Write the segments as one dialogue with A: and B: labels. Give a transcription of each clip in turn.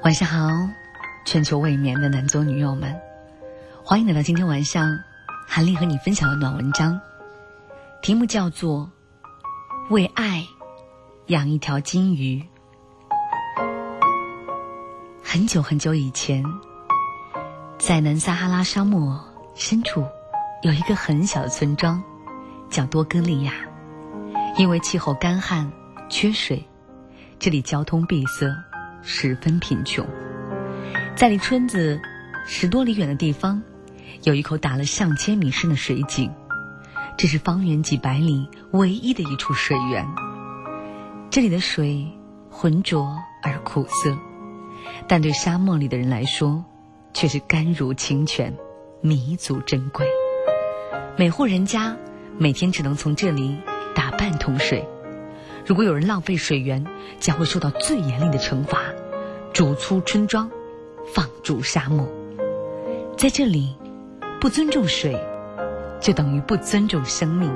A: 晚上好，全球未眠的男左女右们，欢迎来到今天晚上韩丽和你分享的暖文章，题目叫做为爱养一条金鱼。很久很久以前，在南撒哈拉沙漠深处有一个很小的村庄，叫多哥利亚。因为气候干旱缺水，这里交通闭塞，十分贫穷。在离村子10多里远的地方，有一口打了上千米深的水井，这是方圆几百里唯一的一处水源。这里的水浑浊而苦涩，但对沙漠里的人来说却是甘如清泉，弥足珍贵。每户人家每天只能从这里打半桶水，如果有人浪费水源，将会受到最严厉的惩罚，逐出村庄，放逐沙漠。在这里，不尊重水，就等于不尊重生命。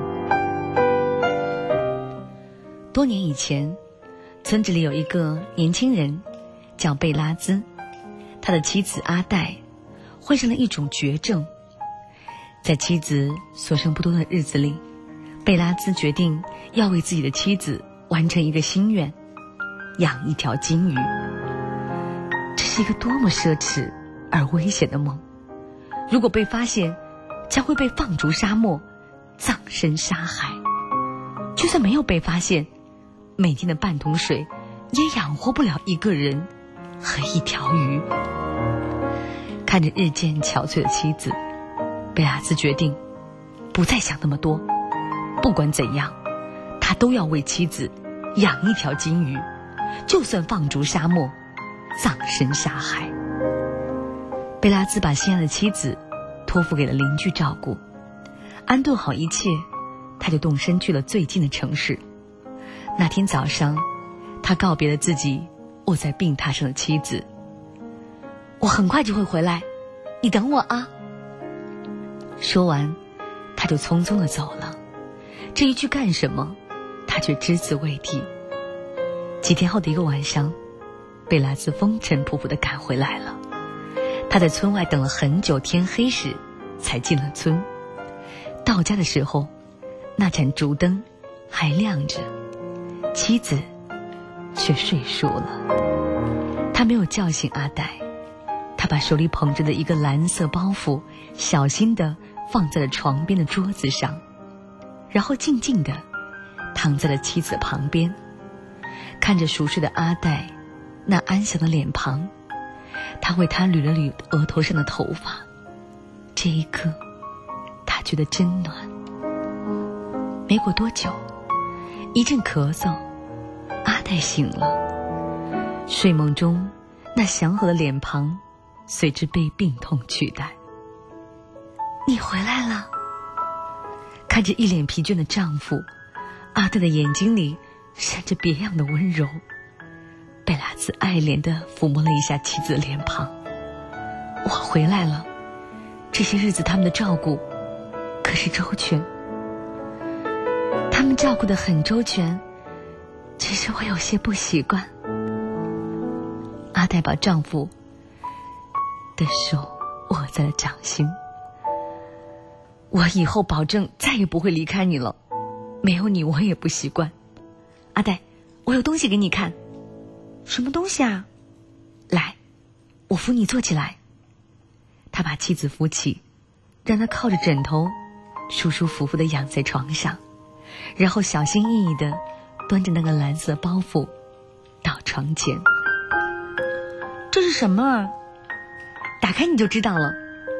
A: 多年以前，村子里有一个年轻人叫贝拉兹，他的妻子阿黛患上了一种绝症。在妻子所剩不多的日子里，贝拉兹决定要为自己的妻子完成一个心愿，养一条金鱼。这是一个多么奢侈而危险的梦！如果被发现，将会被放逐沙漠，葬身沙海。就算没有被发现，每天的半桶水也养活不了一个人和一条鱼。看着日渐憔悴的妻子，贝拉兹决定不再想那么多，不管怎样，他都要为妻子养一条金鱼，就算放逐沙漠，葬身沙海。贝拉兹把心爱的妻子托付给了邻居照顾，安顿好一切，他就动身去了最近的城市。那天早上，他告别了自己卧在病榻上的妻子，我很快就会回来，你等我啊。说完，他就匆匆地走了。这一去干什么，他却只字未提。几天后的一个晚上，贝拉兹风尘仆仆地赶回来了。他在村外等了很久，天黑时才进了村。到家的时候，那盏烛灯还亮着，妻子却睡熟了。他没有叫醒阿黛，他把手里捧着的一个蓝色包袱小心地放在了床边的桌子上，然后静静地躺在了妻子旁边，看着熟睡的阿黛那安详的脸庞，他为她捋了捋额头上的头发。这一刻，他觉得真暖。没过多久，一阵咳嗽，阿黛醒了。睡梦中那祥和的脸庞随之被病痛取代。你回来了。看着一脸疲倦的丈夫，阿黛的眼睛里闪着别样的温柔。贝拉兹爱怜地抚摸了一下妻子的脸庞。我回来了，这些日子他们的照顾可是周全。他们照顾得很周全，只是我有些不习惯。阿黛把丈夫的手握在了掌心。我以后保证再也不会离开你了，没有你我也不习惯。阿黛，我有东西给你看。什么东西啊？来，我扶你坐起来。他把妻子扶起，让她靠着枕头舒舒服服地仰在床上，然后小心翼翼地端着那个蓝色包袱到床前。这是什么啊？打开你就知道了。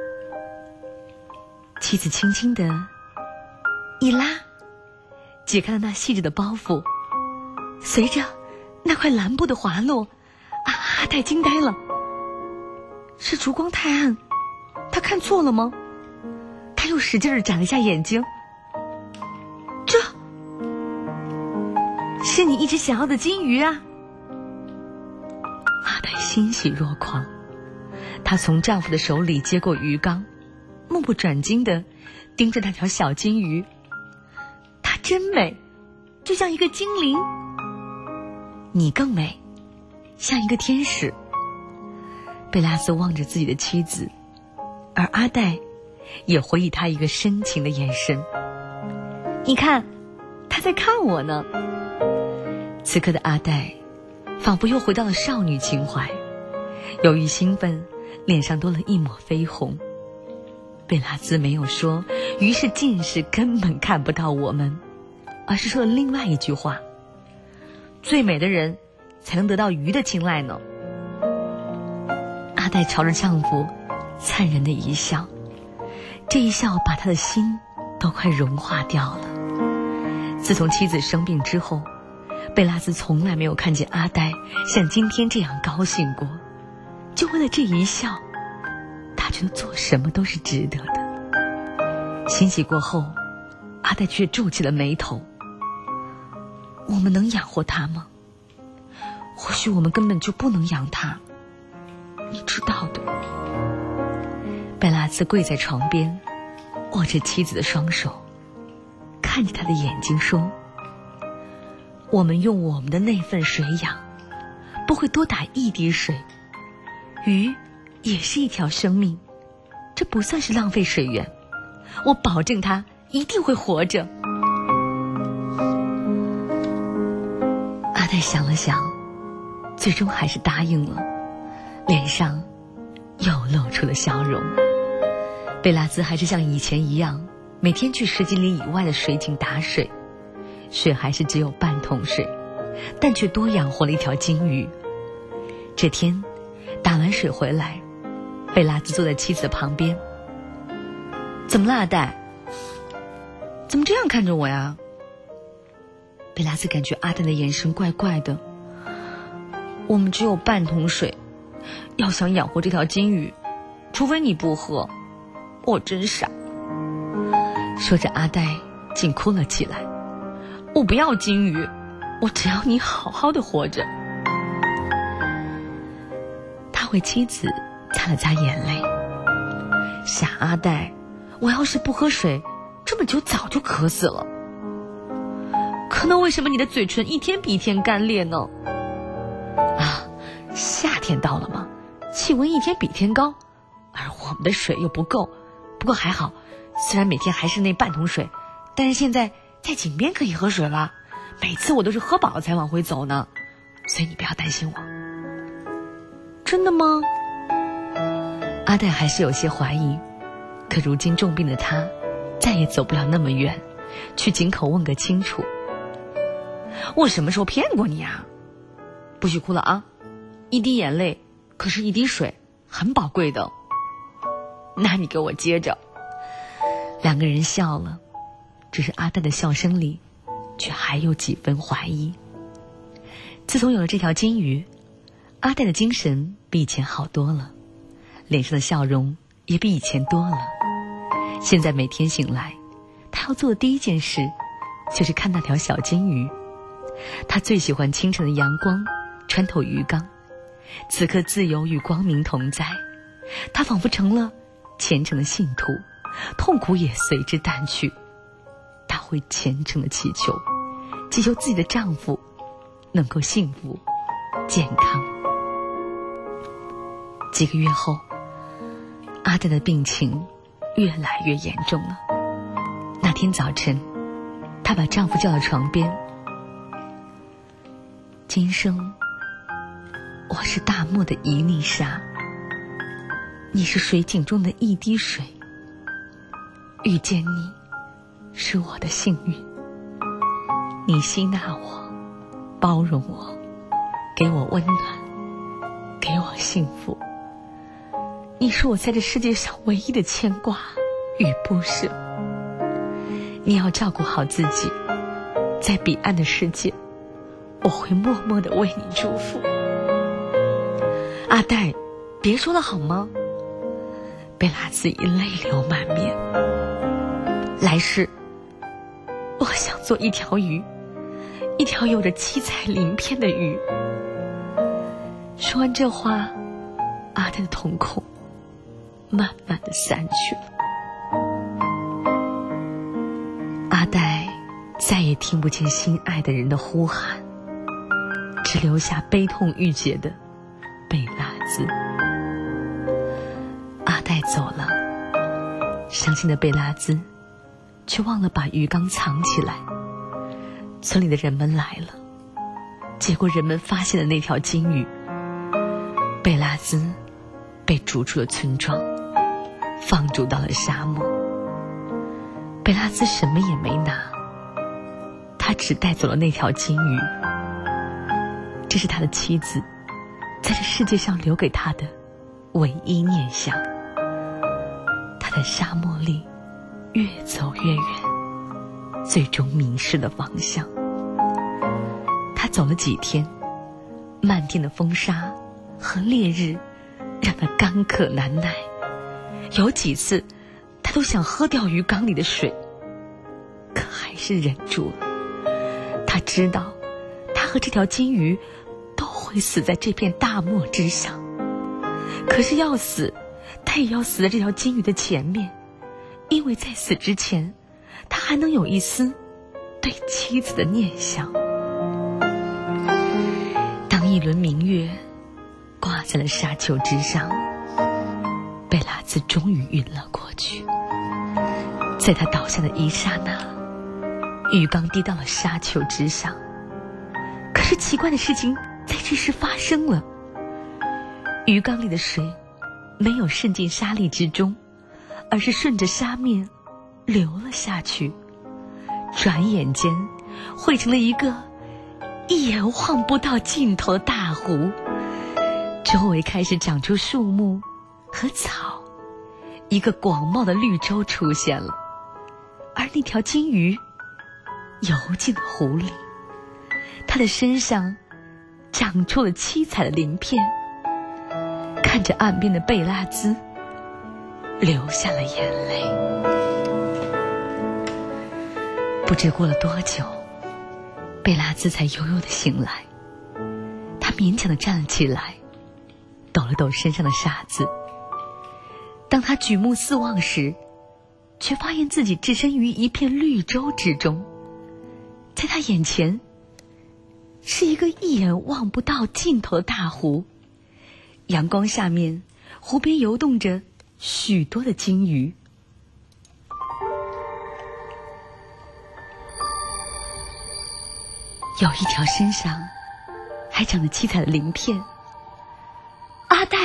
A: 妻子轻轻地一拉，解开了那细致的包袱，随着那块蓝布的滑落，阿黛惊呆了。是烛光太暗，他看错了吗？他又使劲地眨了一下眼睛。这是你一直想要的金鱼啊！阿黛欣喜若狂，她从丈夫的手里接过鱼缸，目不转睛地盯着那条小金鱼。它真美，就像一个精灵。你更美，像一个天使。 贝拉斯望着自己的妻子，而阿黛也回以他一个深情的眼神。你看，他在看我呢。此刻的阿黛仿佛又回到了少女情怀，由于兴奋，脸上多了一抹绯红。贝拉兹没有说，于是近视根本看不到我们，而是说了另外一句话：最美的人才能得到鱼的青睐呢。阿黛朝着丈夫灿然的一笑，这一笑把他的心都快融化掉了。自从妻子生病之后，贝拉斯从来没有看见阿黛像今天这样高兴过，就为了这一笑，他觉得做什么都是值得的。欣喜过后，阿黛却皱起了眉头。我们能养活他吗？或许我们根本就不能养他，你知道的。贝拉兹跪在床边，握着妻子的双手，看着他的眼睛说：我们用我们的那份水养，不会多打一滴水。鱼也是一条生命，这不算是浪费水源，我保证它一定会活着。阿黛想了想，最终还是答应了，脸上又露出了笑容。贝拉兹还是像以前一样，每天去10几里以外的水井打水，水还是只有半桶水，但却多养活了一条金鱼。这天打完水回来，贝拉兹坐在妻子的旁边。怎么了，阿黛？怎么这样看着我呀？贝拉兹感觉阿黛的眼神怪怪的。我们只有半桶水，要想养活这条金鱼，除非你不喝。我真傻。说着，阿黛竟哭了起来。我不要金鱼，我只要你好好的活着。他为妻子擦了擦眼泪。傻阿黛，我要是不喝水，这么久早就渴死了。可那为什么你的嘴唇一天比一天干裂呢？啊，夏天到了嘛，气温一天比一天高，而我们的水又不够。不过还好，虽然每天还是那半桶水，但是现在在井边可以喝水了，每次我都是喝饱了才往回走呢，所以你不要担心我。真的吗？阿黛还是有些怀疑，可如今重病的她再也走不了那么远，去井口问个清楚。我什么时候骗过你啊？不许哭了啊，一滴眼泪可是一滴水，很宝贵的。那你给我接着。两个人笑了，只是阿黛的笑声里却还有几分怀疑。自从有了这条金鱼，阿黛的精神比以前好多了，脸上的笑容也比以前多了。现在每天醒来，她要做的第一件事就是看那条小金鱼。她最喜欢清晨的阳光穿透鱼缸，此刻自由与光明同在，她仿佛成了虔诚的信徒，痛苦也随之淡去。她会虔诚的祈求自己的丈夫能够幸福健康。几个月后，阿黛的病情越来越严重了。那天早晨，她把丈夫叫到床边。今生我是大漠的一粒沙，你是水井中的一滴水，遇见你是我的幸运。你吸纳我，包容我，给我温暖，给我幸福。你是我在这世界上唯一的牵挂与不舍。你要照顾好自己，在彼岸的世界，我会默默地为你祝福。阿黛，别说了好吗？贝拉兹已泪流满面。来世，我想做一条鱼，一条有着七彩鳞片的鱼。说完这话，阿黛的瞳孔慢慢地散去了。阿黛再也听不见心爱的人的呼喊，只留下悲痛欲绝的贝拉兹。 带走了。伤心的贝拉兹却忘了把鱼缸藏起来。村里的人们来了，结果人们发现了那条金鱼。贝拉兹被逐出了村庄，放逐到了沙漠。贝拉兹什么也没拿，他只带走了那条金鱼。这是他的妻子在这世界上留给他的唯一念想。他在沙漠里越走越远，最终迷失了方向。他走了几天，漫天的风沙和烈日让他干渴难耐，有几次他都想喝掉鱼缸里的水，可还是忍住了。他知道他和这条金鱼都会死在这片大漠之上，可是要死他也要死在这条金鱼的前面，因为在死之前他还能有一丝对妻子的念想。当一轮明月挂在了沙丘之上，贝拉兹终于晕了过去。在他倒下的一刹那，鱼缸滴到了沙丘之上。可是奇怪的事情在这时发生了，鱼缸里的水没有渗进沙砾之中，而是顺着沙面流了下去，转眼间汇成了一个一眼望不到尽头的大湖。周围开始长出树木和草，一个广袤的绿洲出现了，而那条金鱼游进了湖里，它的身上长出了七彩的鳞片。看着岸边的贝拉兹流下了眼泪。不知过了多久，贝拉兹才悠悠地醒来。他勉强地站了起来，抖了抖身上的沙子。当他举目四望时，却发现自己置身于一片绿洲之中。在他眼前是一个一眼望不到尽头的大湖，阳光下面湖边游动着许多的金鱼。有一条身上还长着七彩的鳞片。阿黛！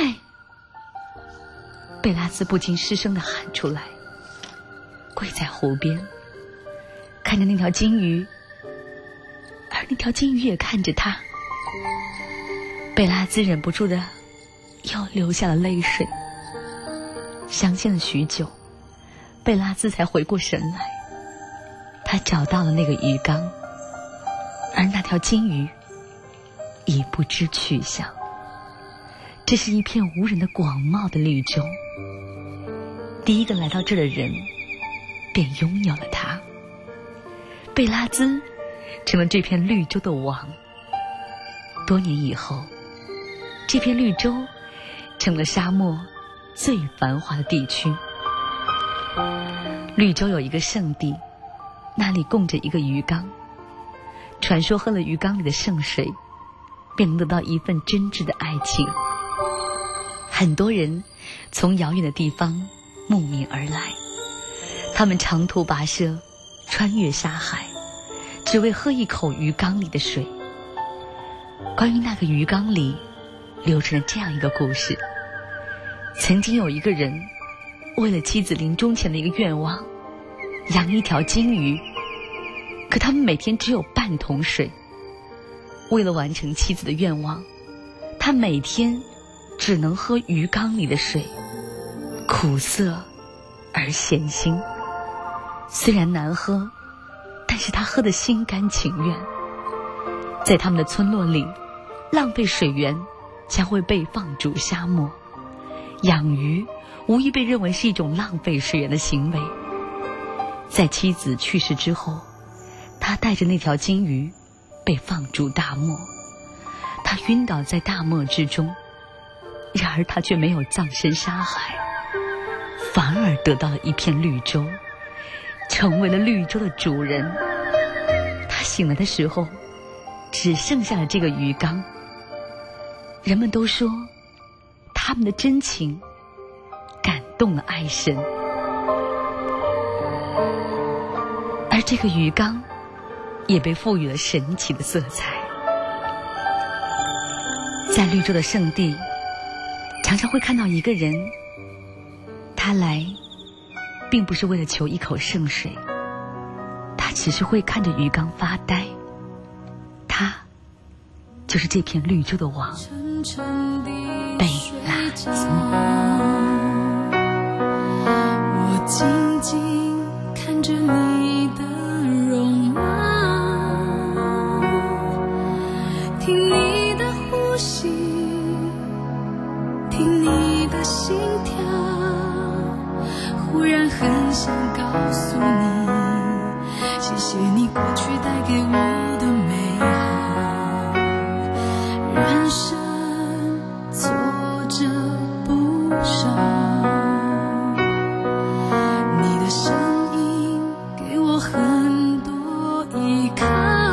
A: 贝拉兹不禁失声地喊出来，跪在湖边，看着那条金鱼，而那条金鱼也看着他。贝拉兹忍不住的又流下了泪水。伤心了许久，贝拉兹才回过神来。他找到了那个鱼缸，而那条金鱼已不知去向。这是一片无人的广袤的绿洲，第一个来到这儿的人便拥有了它。贝拉兹成了这片绿洲的王。多年以后，这片绿洲成了沙漠最繁华的地区。绿洲有一个圣地，那里供着一个鱼缸，传说喝了鱼缸里的圣水，便能得到一份真挚的爱情。很多人从遥远的地方慕名而来，他们长途跋涉，穿越沙海，只为喝一口鱼缸里的水。关于那个鱼缸里流传了这样一个故事：曾经有一个人为了妻子临终前的一个愿望，养一条金鱼，可他们每天只有半桶水。为了完成妻子的愿望，他每天只能喝鱼缸里的水，苦涩而咸腥。虽然难喝，但是他喝得心甘情愿。在他们的村落里，浪费水源将会被放逐沙漠，养鱼无疑被认为是一种浪费水源的行为。在妻子去世之后，他带着那条金鱼被放逐大漠，他晕倒在大漠之中，然而他却没有葬身沙海，反而得到了一片绿洲，成为了绿洲的主人。他醒来的时候，只剩下了这个鱼缸。人们都说，他们的真情感动了爱神。而这个鱼缸也被赋予了神奇的色彩。在绿洲的圣地，常常会看到一个人，他来并不是为了求一口圣水，他只是会看着鱼缸发呆。他就是这片绿洲的王，贝拉兹。
B: 我静静看着你的容貌，听你的呼吸，听你的心跳，忽然很想告诉你，谢谢你过去带给我的美好，人生挫折不少，你的声音给我很多依靠，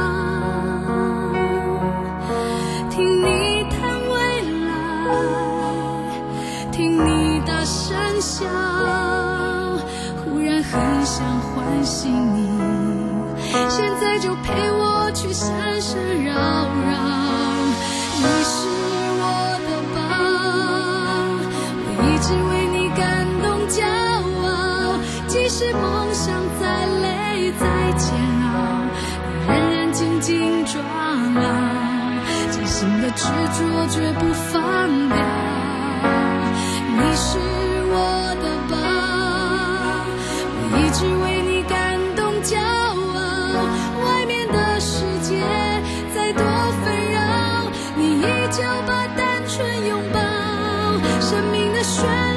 B: 听你谈未来，听你大声笑，忽然很想唤醒你，现在就陪我去山山绕绕。你是我的宝，我一直为你感动骄傲，即使梦想再累再煎熬，你仍然紧紧抓牢，真心的执着绝不放掉。你是我的宝，我一直为你感动骄傲，外面的世界再多纷扰，你依旧把单纯拥抱，生命的旋